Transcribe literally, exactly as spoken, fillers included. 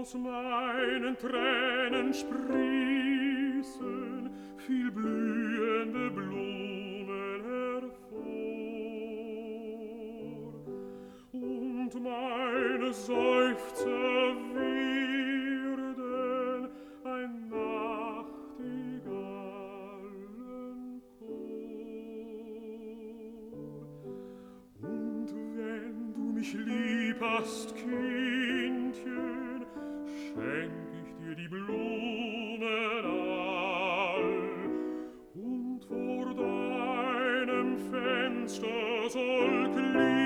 aus meinen Tränen sprießen viel blühende Blumen hervor, und meine Seufzer werden ein Nachtigallenchor. Und wenn du mich lieb hast, Kindchen, schenk ich dir die Blumen all, und vor deinem Fenster soll klingen